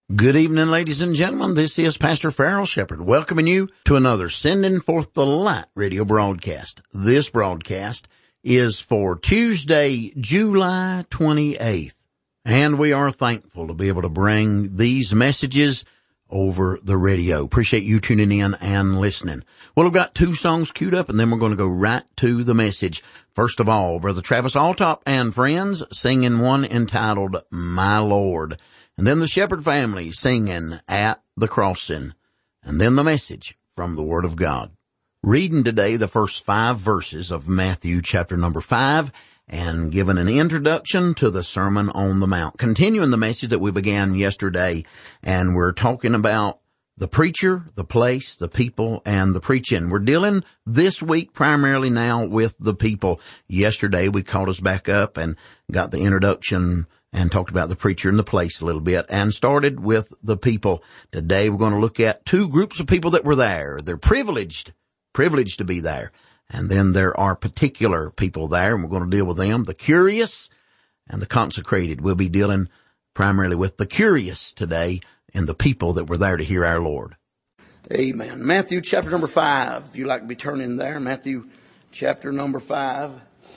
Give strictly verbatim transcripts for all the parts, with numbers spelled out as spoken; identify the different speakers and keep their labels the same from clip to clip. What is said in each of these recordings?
Speaker 1: Good evening, ladies and gentlemen. This is Pastor Farrell Shepherd welcoming you to another Sending Forth the Light radio broadcast. This broadcast is for Tuesday, July twenty-eighth, and we are thankful to be able to bring these messages over the radio. Appreciate you tuning in and listening. Well, we've got two songs queued up, and then we're going to go right to the message. First of all, Brother Travis Altop and friends singing one entitled, My Lord. And then the Shepherd family singing At the Crossing. And then the message from the Word of God. Reading today the first five verses of Matthew chapter number five and giving an introduction to the Sermon on the Mount. Continuing the message that we began yesterday, and we're talking about the preacher, the place, the people, and the preaching. We're dealing this week primarily now with the people. Yesterday we caught us back up and got the introduction and talked about the preacher and the place a little bit and started with the people. Today we're going to look at two groups of people that were there. They're privileged, privileged to be there. And then there are particular people there, and we're going to deal with them, the curious and the consecrated. We'll be dealing primarily with the curious today and the people that were there to hear our Lord.
Speaker 2: Amen. Matthew chapter number five. If you'd like to be turning there, Matthew chapter number five.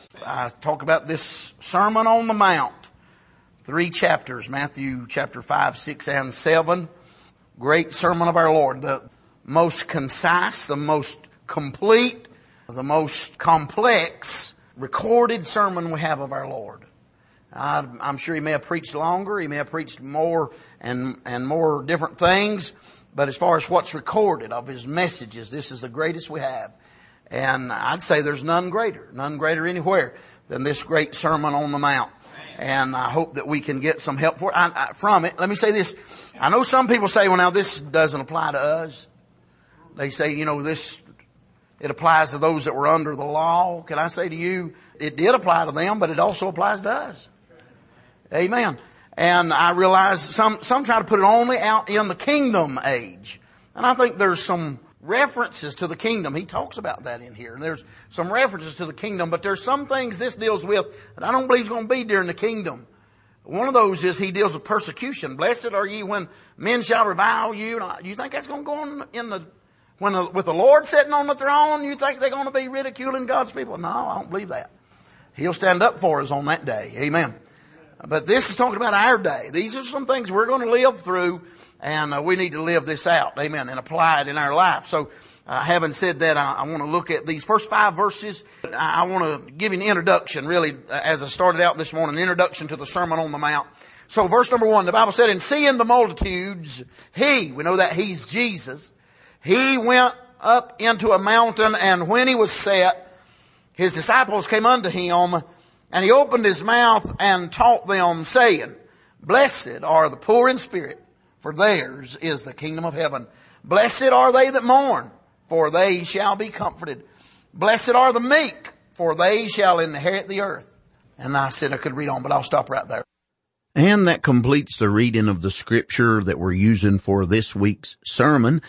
Speaker 2: I talk about this Sermon on the Mount. Three chapters, Matthew chapter five, six, and seven. Great sermon of our Lord. The most concise, the most complete, the most complex recorded sermon we have of our Lord. I, I'm sure he may have preached longer. He may have preached more and, and more different things. But as far as what's recorded of his messages, this is the greatest we have. And I'd say there's none greater, none greater anywhere than this great Sermon on the Mount. And I hope that we can get some help for I, I, from it. Let me say this. I know some people say, well, now this doesn't apply to us. They say, you know, this, it applies to those that were under the law. Can I say to you, it did apply to them, but it also applies to us. Amen. And I realize some, some try to put it only out in the kingdom age. And I think there's some references to the kingdom. He talks about that in here. And there's some references to the kingdom, but there's some things this deals with that I don't believe is going to be during the kingdom. One of those is he deals with persecution. Blessed are ye when men shall revile you. Do you think that's going to go on in the, when the, with the Lord sitting on the throne? You think they're going to be ridiculing God's people? No, I don't believe that. He'll stand up for us on that day. Amen. But this is talking about our day. These are some things we're going to live through. And uh, we need to live this out, amen, and apply it in our life. So, uh, having said that, I, I want to look at these first five verses. I, I want to give you an introduction, really, uh, as I started out this morning, an introduction to the Sermon on the Mount. So, verse number one, the Bible said, and seeing the multitudes, he, we know that he's Jesus, he went up into a mountain, and when he was set, his disciples came unto him, and he opened his mouth and taught them, saying, Blessed are the poor in spirit, for theirs is the kingdom of heaven. Blessed are they that mourn, for they shall be comforted. Blessed are the meek, for they shall inherit the earth. And I said I could read on, but I'll stop right there.
Speaker 1: And that completes the reading of the scripture that we're using for this week's sermon.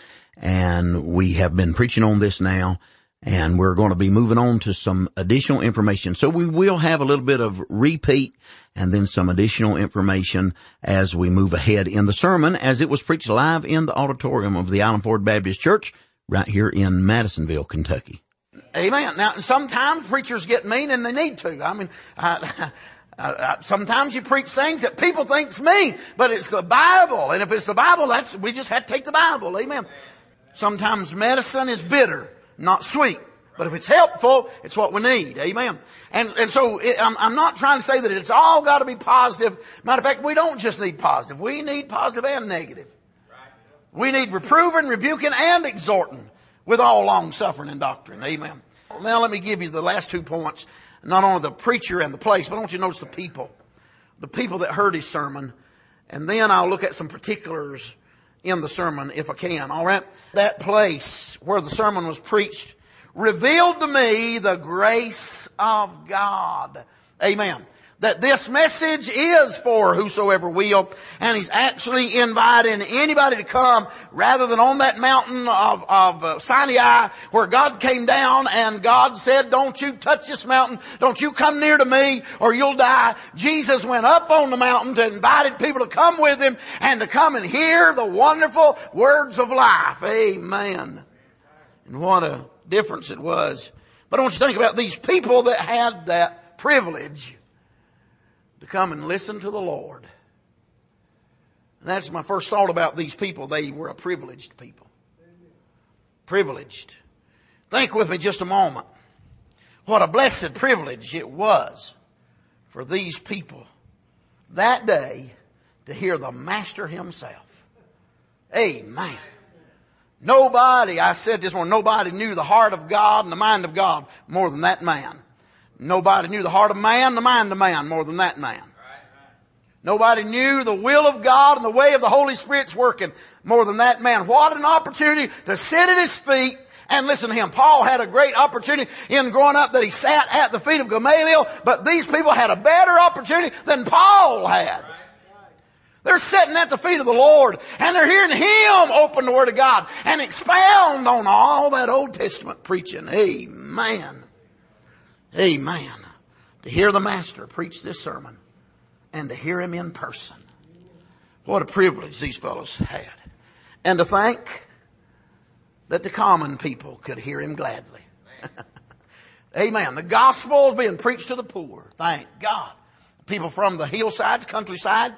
Speaker 1: And we have been preaching on this now, and we're going to be moving on to some additional information. So we will have a little bit of repeat and then some additional information as we move ahead in the sermon, as it was preached live in the auditorium of the Island Ford Baptist Church right here in Madisonville, Kentucky.
Speaker 2: Amen. Now, sometimes preachers get mean, and they need to. I mean, I, I, I, sometimes you preach things that people think's mean, but it's the Bible. And if it's the Bible, that's, we just have to take the Bible. Amen. Sometimes medicine is bitter, not sweet. But if it's helpful, it's what we need. Amen. And, and so it, I'm, I'm not trying to say that it's all got to be positive. Matter of fact, we don't just need positive. We need positive and negative. We need reproving, rebuking, and exhorting with all long suffering and doctrine. Amen. Now let me give you the last two points. Not only the preacher and the place, but I want you to notice the people. The people that heard his sermon. And then I'll look at some particulars in the sermon if I can. All right. That place where the sermon was preached revealed to me the grace of God. Amen. that this message is for whosoever will, and he's actually inviting anybody to come rather than on that mountain of, of uh, Sinai where God came down and God said, don't you touch this mountain, don't you come near to me or you'll die. Jesus went up on the mountain to invite people to come with him and to come and hear the wonderful words of life. Amen. And what a difference it was. But I want you to think about these people that had that privilege to come and listen to the Lord. And that's my first thought about these people. They were a privileged people. Privileged. Think with me just a moment. What a blessed privilege it was for these people that day to hear the Master himself. Amen. Nobody, I said this one, nobody knew the heart of God and the mind of God more than that man. Nobody knew the heart of man, the mind of man more than that man. Nobody knew the will of God and the way of the Holy Spirit's working more than that man. What an opportunity to sit at his feet and listen to him. Paul had a great opportunity in growing up that he sat at the feet of Gamaliel, but these people had a better opportunity than Paul had. They're sitting at the feet of the Lord and they're hearing him open the Word of God and expound on all that Old Testament preaching. Amen. Amen. To hear the Master preach this sermon and to hear him in person. What a privilege these fellows had. And to think that the common people could hear him gladly. Amen. The gospel is being preached to the poor. Thank God. People from the hillsides, countryside,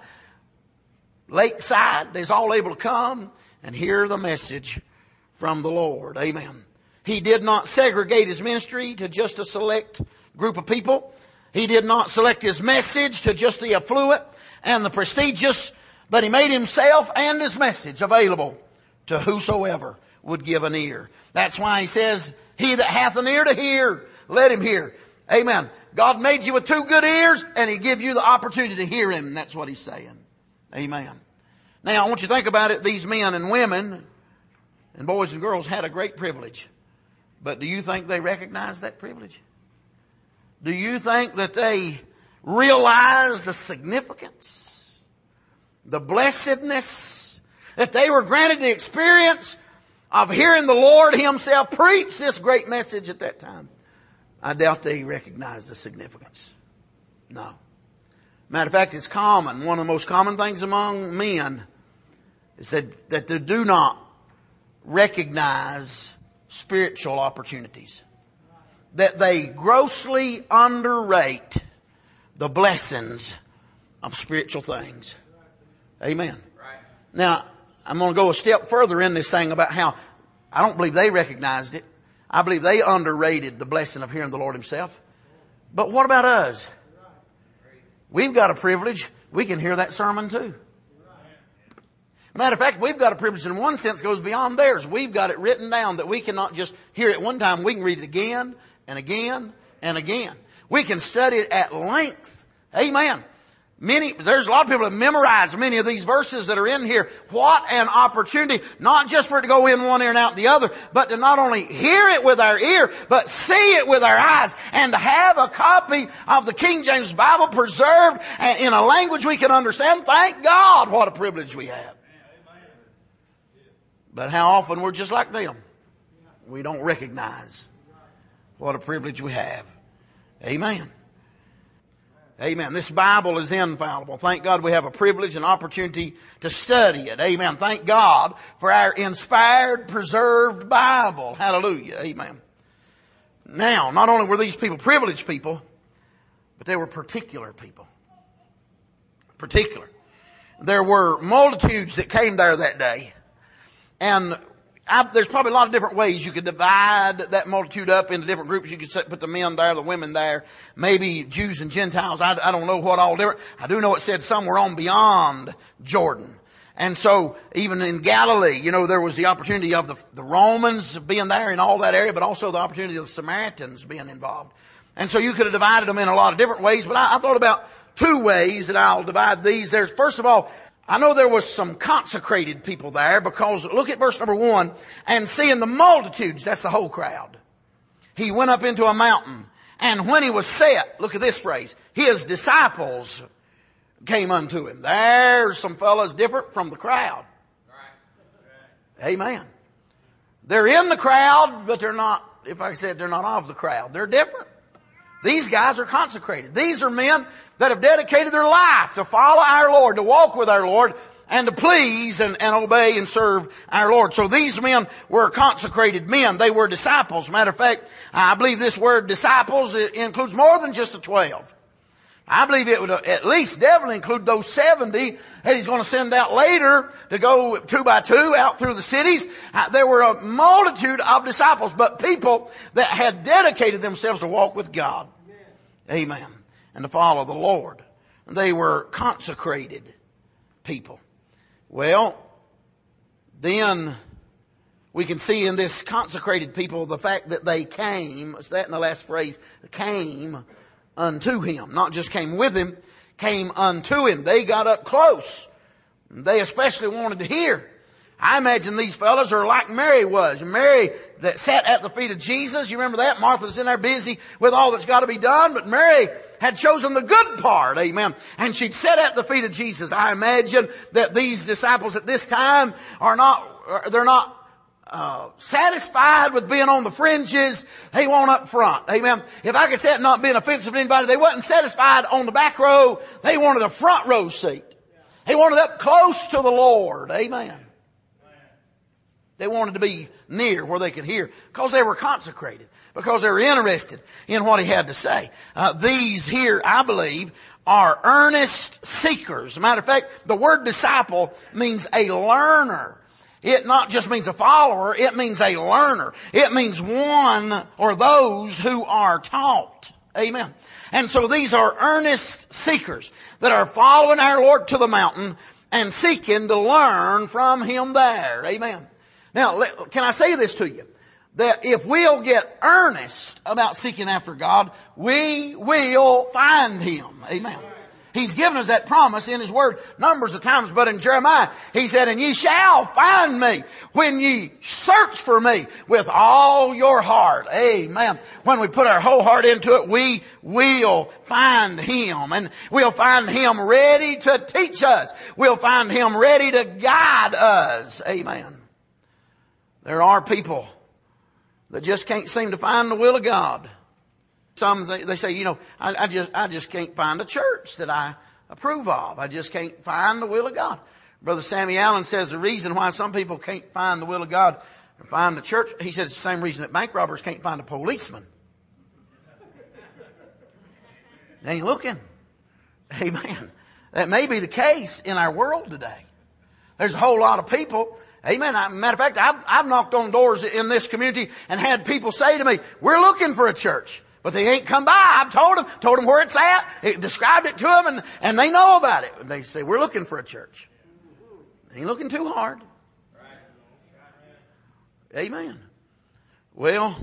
Speaker 2: lakeside, they's all able to come and hear the message from the Lord. Amen. He did not segregate his ministry to just a select group of people. He did not select his message to just the affluent and the prestigious, but he made himself and his message available to whosoever would give an ear. That's why he says, he that hath an ear to hear, let him hear. Amen. God made you with two good ears and he give you the opportunity to hear him. And that's what he's saying. Amen. Now I want you to think about it. These men and women and boys and girls had a great privilege. But do you think they recognized that privilege? Do you think that they realized the significance, the blessedness, that they were granted the experience of hearing the Lord himself preach this great message at that time? I doubt they recognized the significance. No. Matter of fact, it's common. One of the most common things among men is that, that they do not recognize spiritual opportunities. That they grossly underrate the blessings of spiritual things. Amen. Right. Now, I'm going to go a step further in this thing about how I don't believe they recognized it. I believe they underrated the blessing of hearing the Lord himself. But what about us? We've got a privilege. We can hear that sermon too. Matter of fact, we've got a privilege in one sense goes beyond theirs. We've got it written down that we cannot just hear it one time. We can read it again and again and again. We can study it at length. Amen. Many, there's a lot of people that memorize many of these verses that are in here. What an opportunity, not just for it to go in one ear and out the other, but to not only hear it with our ear, but see it with our eyes, and to have a copy of the King James Bible preserved in a language we can understand. Thank God, what a privilege we have. But how often we're just like them. We don't recognize what a privilege we have. Amen. Amen. This Bible is infallible. Thank God we have a privilege and opportunity to study it. Amen. Thank God for our inspired, preserved Bible. Hallelujah. Amen. Now, not only were these people privileged people, but they were particular people. Particular. There were multitudes that came there that day. And I, there's probably a lot of different ways you could divide that multitude up into different groups. You could set, put the men there, the women there, maybe Jews and Gentiles. I, I don't know what all different. I do know it said some were on beyond Jordan. And so even in Galilee, you know, there was the opportunity of the, the Romans being there in all that area, but also the opportunity of the Samaritans being involved. And so you could have divided them in a lot of different ways, but I, I thought about two ways that I'll divide these. There's, first of all, I know there was some consecrated people there, because look at verse number one, and seeing the multitudes, that's the whole crowd. He went up into a mountain And when he was set, look at this phrase, his disciples came unto him. There's some fellas different from the crowd. Amen. They're in the crowd, but they're not, if I said they're not of the crowd. They're different. These guys are consecrated. These are men that have dedicated their life to follow our Lord, to walk with our Lord, and to please and, and obey and serve our Lord. So these men were consecrated men. They were disciples. Matter of fact, I believe this word disciples includes more than just the twelve. I believe it would at least definitely include those seventy that he's going to send out later to go two by two out through the cities. Uh, there were a multitude of disciples, but people that had dedicated themselves to walk with God. Amen. Amen. And to follow the Lord. They were consecrated people. Well, then we can see in this consecrated people the fact that they came, it's that in the last phrase, came unto him. Not just came with him, came unto him. They got up close. They especially wanted to hear. I imagine these fellas are like Mary was. Mary that sat at the feet of Jesus. You remember that? Martha's in there busy with all that's got to be done. But Mary had chosen the good part. Amen. And she'd sat at the feet of Jesus. I imagine that these disciples at this time are not, they're not Uh, satisfied with being on the fringes. They want up front. Amen. If I could say it not being offensive to anybody, they wasn't satisfied on the back row. They wanted a front row seat. They wanted up close to the Lord. Amen. They wanted to be near where they could hear because they were consecrated, because they were interested in what he had to say. Uh, these here, I believe, are earnest seekers. As a matter of fact, the word disciple means a learner. It not just means a follower, it means a learner. It means one or those who are taught. Amen. And so these are earnest seekers that are following our Lord to the mountain and seeking to learn from him there. Amen. Now, can I say this to you? That if we'll get earnest about seeking after God, we will find him. Amen. He's given us that promise in his word numbers of times, but in Jeremiah, he said, and ye shall find me when ye search for me with all your heart. Amen. When we put our whole heart into it, we will find him, and we'll find him ready to teach us. We'll find him ready to guide us. Amen. There are people that just can't seem to find the will of God. Some, they say, you know, I, I just, I just can't find a church that I approve of. I just can't find the will of God. Brother Sammy Allen says the reason why some people can't find the will of God and find the church, he says it's the same reason that bank robbers can't find a policeman. They ain't looking. Amen. That may be the case in our world today. There's a whole lot of people. Amen. Matter of fact, I've, I've knocked on doors in this community and had people say to me, we're looking for a church. But they ain't come by. I've told them, told them where it's at, it described it to them, and, and they know about it. They say, we're looking for a church. Ain't looking too hard. Amen. Well,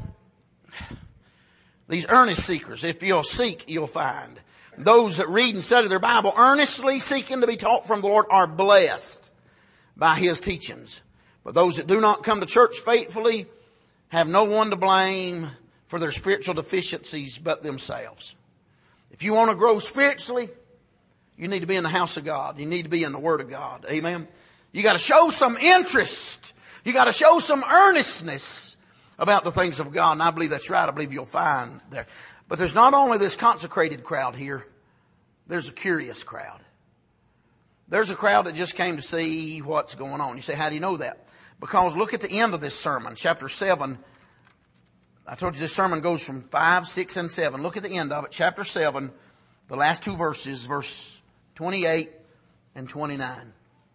Speaker 2: these earnest seekers, if you'll seek, you'll find. Those that read and study their Bible earnestly seeking to be taught from the Lord are blessed by his teachings. But those that do not come to church faithfully have no one to blame for their spiritual deficiencies but themselves. If you want to grow spiritually, you need to be in the house of God. You need to be in the Word of God. Amen. You got to show some interest. You got to show some earnestness about the things of God. And I believe that's right. I believe you'll find there. But there's not only this consecrated crowd here. There's a curious crowd. There's a crowd that just came to see what's going on. You say, how do you know that? Because look at the end of this sermon, chapter seven. I told you this sermon goes from five, six, and seven. Look at the end of it, chapter seven, the last two verses, verse twenty-eight and twenty-nine.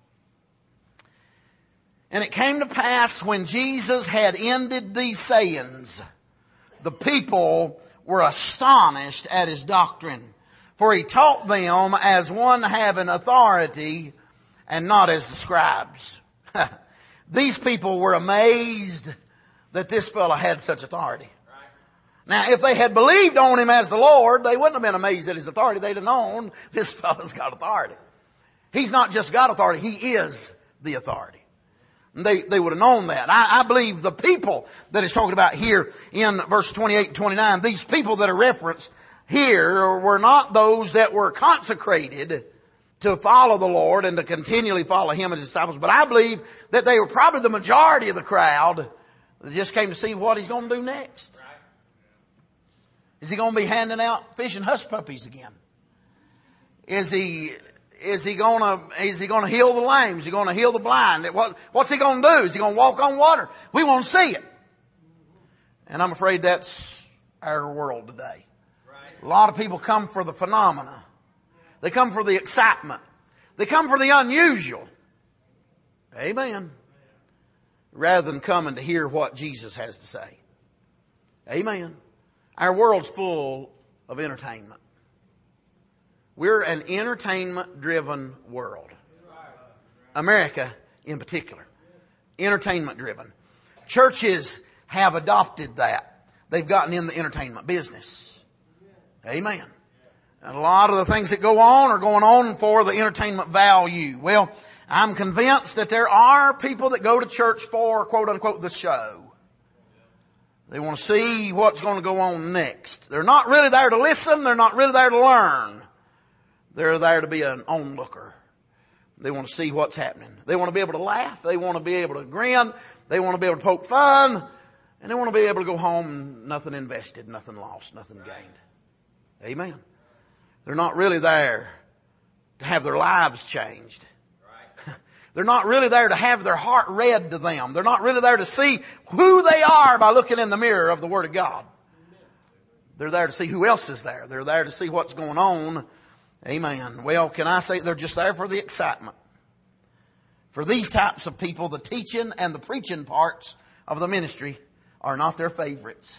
Speaker 2: And it came to pass when Jesus had ended these sayings, the people were astonished at his doctrine. For he taught them as one having authority and not as the scribes. These people were amazed that this fellow had such authority. Now, if they had believed on him as the Lord, they wouldn't have been amazed at his authority. They'd have known this fellow's got authority. He's not just got authority, he is the authority. They, they would have known that. I, I believe the people that it's talking about here in verse twenty-eight and twenty-nine, these people that are referenced here were not those that were consecrated to follow the Lord and to continually follow Him and His disciples. But I believe that they were probably the majority of the crowd that just came to see what He's going to do next. Is He going to be handing out fish and hush puppies again? Is He... Is he gonna, is he gonna heal the lame? Is he gonna heal the blind? What, what's he gonna do? Is he gonna walk on water? We want to see it. And I'm afraid that's our world today. A lot of people come for the phenomena. They come for the excitement. They come for the unusual. Amen. Rather than coming to hear what Jesus has to say. Amen. Our world's full of entertainment. We're an entertainment-driven world. America in particular. Entertainment-driven. Churches have adopted that. They've gotten in the entertainment business. Amen. And a lot of the things that go on are going on for the entertainment value. Well, I'm convinced that there are people that go to church for, quote unquote, the show. They want to see what's going to go on next. They're not really there to listen. They're not really there to learn. They're there to be an onlooker. They want to see what's happening. They want to be able to laugh. They want to be able to grin. They want to be able to poke fun. And they want to be able to go home and nothing invested, nothing lost, nothing gained. Amen. They're not really there to have their lives changed. They're not really there to have their heart read to them. They're not really there to see who they are by looking in the mirror of the Word of God. They're there to see who else is there. They're there to see what's going on. Amen. Well, can I say they're just there for the excitement? For these types of people, the teaching and the preaching parts of the ministry are not their favorites.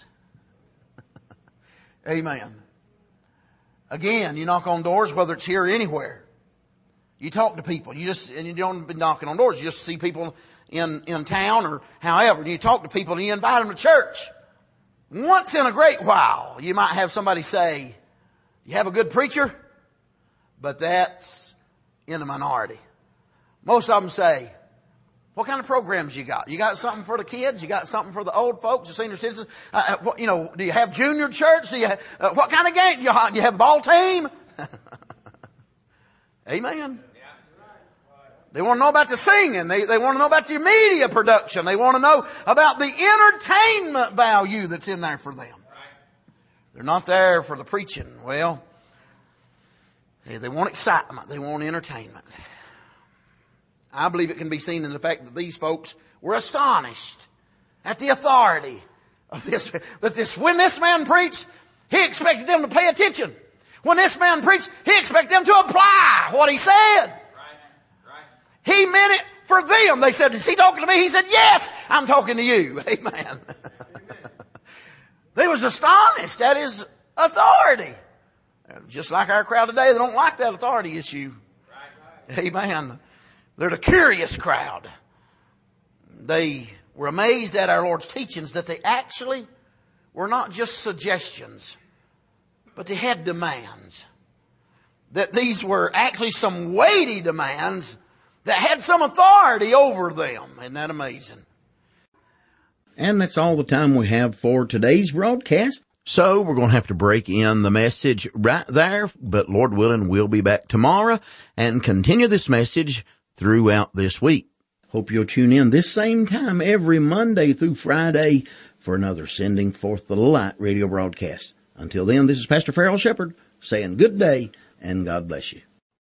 Speaker 2: Amen. Again, you knock on doors, whether it's here or anywhere. You talk to people. You just, and you don't be knocking on doors. You just see people in, in town or however. And you talk to people and you invite them to church. Once in a great while, you might have somebody say, you have a good preacher? But that's in a minority. Most of them say, what kind of programs you got? You got something for the kids? You got something for the old folks, the senior citizens? Uh, what, you know, do you have junior church? Do you have, uh, what kind of game? Do you, do you have a ball team? Amen. They want to know about the singing. They, they want to know about the media production. They want to know about the entertainment value that's in there for them. They're not there for the preaching. Well, they want excitement. They want entertainment. I believe it can be seen in the fact that these folks were astonished at the authority of this, that this, when this man preached, he expected them to pay attention. When this man preached, he expected them to apply what he said. Right. Right. He meant it for them. They said, is he talking to me? He said, yes, I'm talking to you. Amen. Amen. They was astonished at his authority. Just like our crowd today, they don't like that authority issue. Right. Amen. They're the curious crowd. They were amazed at our Lord's teachings that they actually were not just suggestions, but they had demands. That these were actually some weighty demands that had some authority over them. Isn't that amazing?
Speaker 1: And that's all the time we have for today's broadcast. So we're going to have to break in the message right there, but Lord willing, we'll be back tomorrow and continue this message throughout this week. Hope you'll tune in this same time every Monday through Friday for another Sending Forth the Light radio broadcast. Until then, this is Pastor Farrell Shepherd saying good day and God bless you.